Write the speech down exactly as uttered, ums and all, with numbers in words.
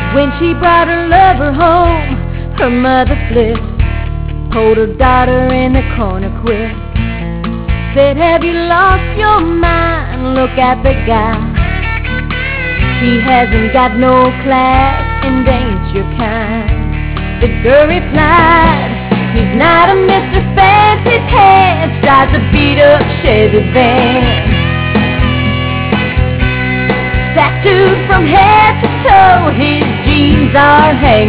When she brought her lover home, her mother flipped, pulled her daughter in the corner quick, said, "Have you lost your mind? Look at the guy. He hasn't got no class and ain't your kind." The girl replied, "He's not a Mister Fancy Pants, drives a beat-up Chevy van. Tattooed from head to toe, his jeans are hanging